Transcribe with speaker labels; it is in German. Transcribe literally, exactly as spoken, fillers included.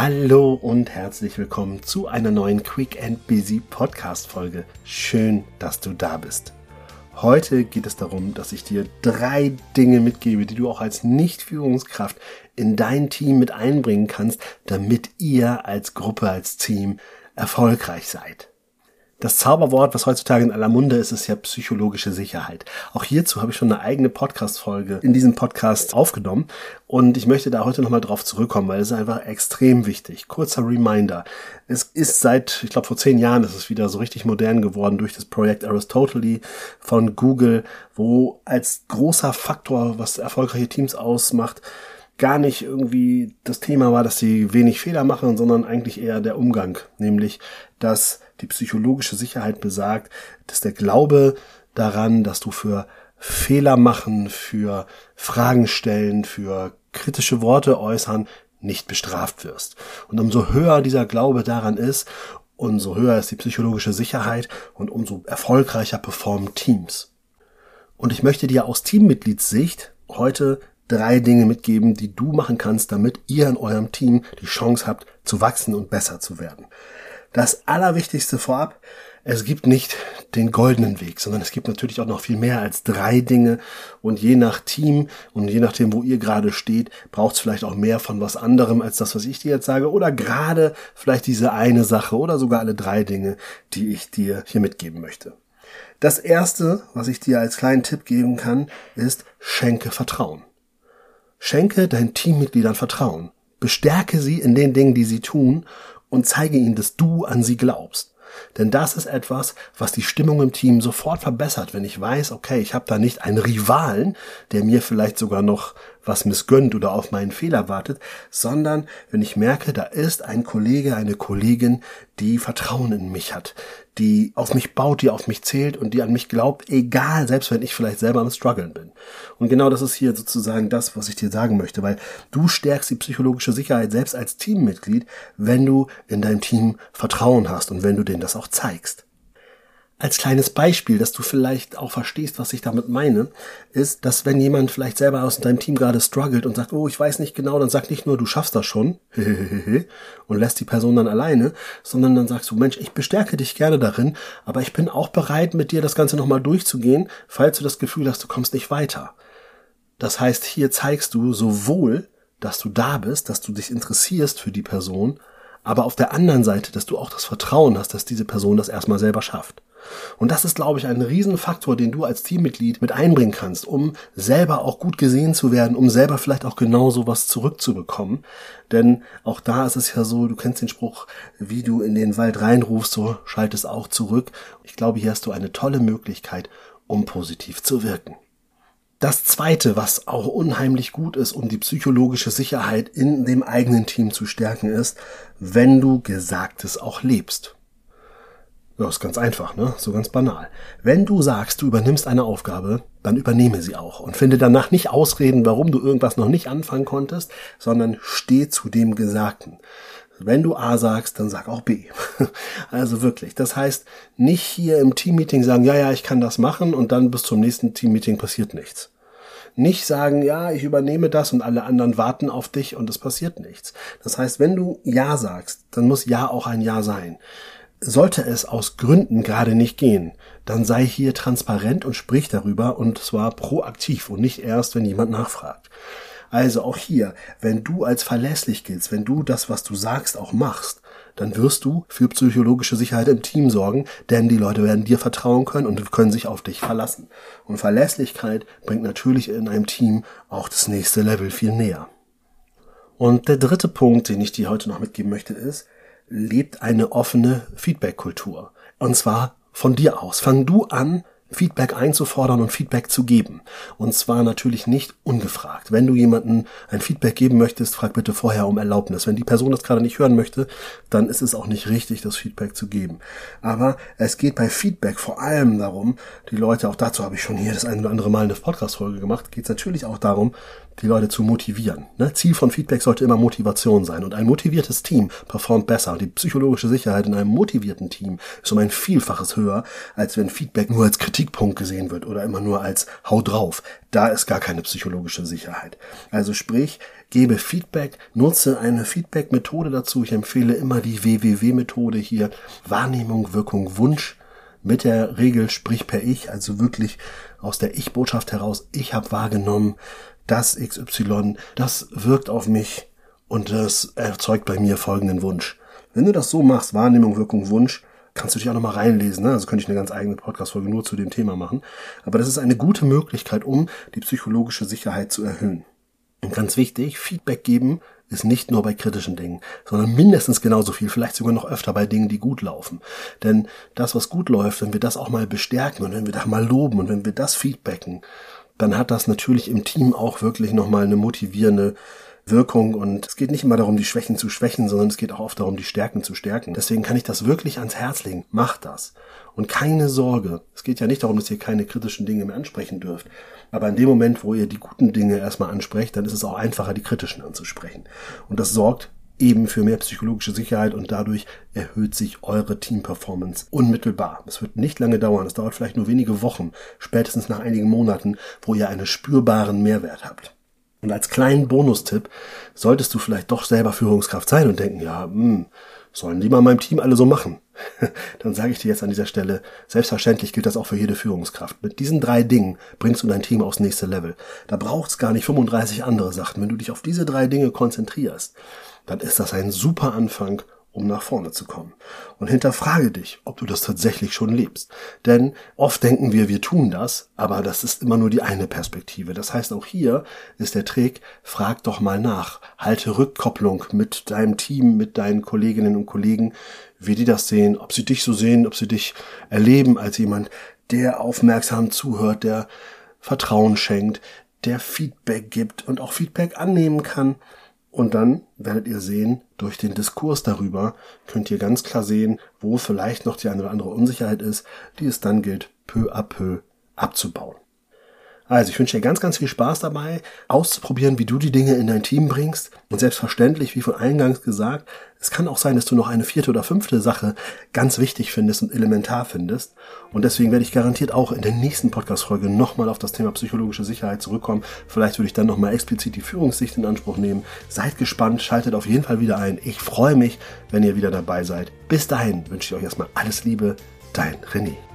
Speaker 1: Hallo und herzlich willkommen zu einer neuen Quick and Busy Podcast Folge. Schön, dass du da bist. Heute geht es darum, dass ich dir drei Dinge mitgebe, die du auch als Nicht-Führungskraft in dein Team mit einbringen kannst, damit ihr als Gruppe, als Team erfolgreich seid. Das Zauberwort, was heutzutage in aller Munde ist, ist ja psychologische Sicherheit. Auch hierzu habe ich schon eine eigene Podcast-Folge in diesem Podcast aufgenommen und ich möchte da heute nochmal drauf zurückkommen, weil es ist einfach extrem wichtig. Kurzer Reminder. Es ist seit, ich glaube vor zehn Jahren ist es wieder so richtig modern geworden durch das Projekt Aristotle von Google, wo als großer Faktor, was erfolgreiche Teams ausmacht, gar nicht irgendwie das Thema war, dass sie wenig Fehler machen, sondern eigentlich eher der Umgang, nämlich dass die psychologische Sicherheit besagt, dass der Glaube daran, dass du für Fehler machen, für Fragen stellen, für kritische Worte äußern, nicht bestraft wirst. Und umso höher dieser Glaube daran ist, umso höher ist die psychologische Sicherheit und umso erfolgreicher performen Teams. Und ich möchte dir aus Teammitgliedssicht heute drei Dinge mitgeben, die du machen kannst, damit ihr in eurem Team die Chance habt, zu wachsen und besser zu werden. Das Allerwichtigste vorab, es gibt nicht den goldenen Weg, sondern es gibt natürlich auch noch viel mehr als drei Dinge und je nach Team und je nachdem, wo ihr gerade steht, braucht es vielleicht auch mehr von was anderem als das, was ich dir jetzt sage oder gerade vielleicht diese eine Sache oder sogar alle drei Dinge, die ich dir hier mitgeben möchte. Das Erste, was ich dir als kleinen Tipp geben kann, ist, schenke Vertrauen. Schenke deinen Teammitgliedern Vertrauen. Bestärke sie in den Dingen, die sie tun und zeige ihnen, dass du an sie glaubst. Denn das ist etwas, was die Stimmung im Team sofort verbessert, wenn ich weiß, okay, ich habe da nicht einen Rivalen, der mir vielleicht sogar noch was missgönnt oder auf meinen Fehler wartet, sondern wenn ich merke, da ist ein Kollege, eine Kollegin, die Vertrauen in mich hat, die auf mich baut, die auf mich zählt und die an mich glaubt, egal, selbst wenn ich vielleicht selber am Struggeln bin. Und genau das ist hier sozusagen das, was ich dir sagen möchte, weil du stärkst die psychologische Sicherheit selbst als Teammitglied, wenn du in deinem Team Vertrauen hast und wenn du denen das auch zeigst. Als kleines Beispiel, dass du vielleicht auch verstehst, was ich damit meine, ist, dass wenn jemand vielleicht selber aus deinem Team gerade struggelt und sagt, oh, ich weiß nicht genau, dann sag nicht nur, du schaffst das schon und lässt die Person dann alleine, sondern dann sagst du, Mensch, ich bestärke dich gerne darin, aber ich bin auch bereit, mit dir das Ganze nochmal durchzugehen, falls du das Gefühl hast, du kommst nicht weiter. Das heißt, hier zeigst du sowohl, dass du da bist, dass du dich interessierst für die Person, aber auf der anderen Seite, dass du auch das Vertrauen hast, dass diese Person das erstmal selber schafft. Und das ist, glaube ich, ein Riesenfaktor, den du als Teammitglied mit einbringen kannst, um selber auch gut gesehen zu werden, um selber vielleicht auch genau sowas zurückzubekommen. Denn auch da ist es ja so, du kennst den Spruch, wie du in den Wald reinrufst, so schallt es auch zurück. Ich glaube, hier hast du eine tolle Möglichkeit, um positiv zu wirken. Das Zweite, was auch unheimlich gut ist, um die psychologische Sicherheit in dem eigenen Team zu stärken, ist, wenn du Gesagtes auch lebst. Ja, ist ganz einfach, ne? So ganz banal. Wenn du sagst, du übernimmst eine Aufgabe, dann übernehme sie auch und finde danach nicht Ausreden, warum du irgendwas noch nicht anfangen konntest, sondern steh zu dem Gesagten. Wenn du A sagst, dann sag auch B. Also wirklich. Das heißt, nicht hier im Teammeeting sagen, ja, ja, ich kann das machen und dann bis zum nächsten Teammeeting passiert nichts. Nicht sagen, ja, ich übernehme das und alle anderen warten auf dich und es passiert nichts. Das heißt, wenn du Ja sagst, dann muss Ja auch ein Ja sein. Sollte es aus Gründen gerade nicht gehen, dann sei hier transparent und sprich darüber und zwar proaktiv und nicht erst, wenn jemand nachfragt. Also auch hier, wenn du als verlässlich giltst, wenn du das, was du sagst, auch machst, dann wirst du für psychologische Sicherheit im Team sorgen, denn die Leute werden dir vertrauen können und können sich auf dich verlassen. Und Verlässlichkeit bringt natürlich in einem Team auch das nächste Level viel näher. Und der dritte Punkt, den ich dir heute noch mitgeben möchte, ist, lebt eine offene Feedback-Kultur. Und zwar von dir aus. Fang du an, Feedback einzufordern und Feedback zu geben. Und zwar natürlich nicht ungefragt. Wenn du jemandem ein Feedback geben möchtest, frag bitte vorher um Erlaubnis. Wenn die Person das gerade nicht hören möchte, dann ist es auch nicht richtig, das Feedback zu geben. Aber es geht bei Feedback vor allem darum, die Leute, auch dazu habe ich schon hier das ein oder andere Mal eine Podcast-Folge gemacht, geht es natürlich auch darum, die Leute zu motivieren. Ne? Ziel von Feedback sollte immer Motivation sein. Und ein motiviertes Team performt besser. Und die psychologische Sicherheit in einem motivierten Team ist um ein Vielfaches höher, als wenn Feedback nur als Kritikpunkt gesehen wird oder immer nur als Hau drauf. Da ist gar keine psychologische Sicherheit. Also sprich, gebe Feedback, nutze eine Feedback-Methode dazu. Ich empfehle immer die W W W-Methode hier. Wahrnehmung, Wirkung, Wunsch. Mit der Regel sprich per Ich, also wirklich aus der Ich-Botschaft heraus. Ich habe wahrgenommen, das X Y, das wirkt auf mich und das erzeugt bei mir folgenden Wunsch. Wenn du das so machst, Wahrnehmung, Wirkung, Wunsch, kannst du dich auch nochmal reinlesen. Ne? Also könnte ich eine ganz eigene Podcast-Folge nur zu dem Thema machen. Aber das ist eine gute Möglichkeit, um die psychologische Sicherheit zu erhöhen. Und ganz wichtig, Feedback geben ist nicht nur bei kritischen Dingen, sondern mindestens genauso viel, vielleicht sogar noch öfter bei Dingen, die gut laufen. Denn das, was gut läuft, wenn wir das auch mal bestärken und wenn wir das mal loben und wenn wir das feedbacken, dann hat das natürlich im Team auch wirklich nochmal eine motivierende Wirkung. Und es geht nicht immer darum, die Schwächen zu schwächen, sondern es geht auch oft darum, die Stärken zu stärken. Deswegen kann ich das wirklich ans Herz legen. Macht das. Und keine Sorge. Es geht ja nicht darum, dass ihr keine kritischen Dinge mehr ansprechen dürft. Aber in dem Moment, wo ihr die guten Dinge erstmal ansprecht, dann ist es auch einfacher, die kritischen anzusprechen. Und das sorgt eben für mehr psychologische Sicherheit und dadurch erhöht sich eure Team-Performance unmittelbar. Es wird nicht lange dauern, es dauert vielleicht nur wenige Wochen, spätestens nach einigen Monaten, wo ihr einen spürbaren Mehrwert habt. Und als kleinen Bonustipp solltest du vielleicht doch selber Führungskraft sein und denken, ja, hm, sollen die mal in meinem Team alle so machen? Dann sage ich dir jetzt an dieser Stelle, selbstverständlich gilt das auch für jede Führungskraft. Mit diesen drei Dingen bringst du dein Team aufs nächste Level. Da braucht es gar nicht fünfunddreißig andere Sachen. Wenn du dich auf diese drei Dinge konzentrierst, dann ist das ein super Anfang, um nach vorne zu kommen. Und hinterfrage dich, ob du das tatsächlich schon lebst. Denn oft denken wir, wir tun das, aber das ist immer nur die eine Perspektive. Das heißt, auch hier ist der Trick, frag doch mal nach. Halte Rückkopplung mit deinem Team, mit deinen Kolleginnen und Kollegen, wie die das sehen, ob sie dich so sehen, ob sie dich erleben als jemand, der aufmerksam zuhört, der Vertrauen schenkt, der Feedback gibt und auch Feedback annehmen kann. Und dann werdet ihr sehen, durch den Diskurs darüber könnt ihr ganz klar sehen, wo vielleicht noch die eine oder andere Unsicherheit ist, die es dann gilt, peu à peu abzubauen. Also ich wünsche dir ganz, ganz viel Spaß dabei, auszuprobieren, wie du die Dinge in dein Team bringst. Und selbstverständlich, wie von eingangs gesagt, es kann auch sein, dass du noch eine vierte oder fünfte Sache ganz wichtig findest und elementar findest. Und deswegen werde ich garantiert auch in der nächsten Podcast-Folge nochmal auf das Thema psychologische Sicherheit zurückkommen. Vielleicht würde ich dann nochmal explizit die Führungssicht in Anspruch nehmen. Seid gespannt, schaltet auf jeden Fall wieder ein. Ich freue mich, wenn ihr wieder dabei seid. Bis dahin wünsche ich euch erstmal alles Liebe, dein René.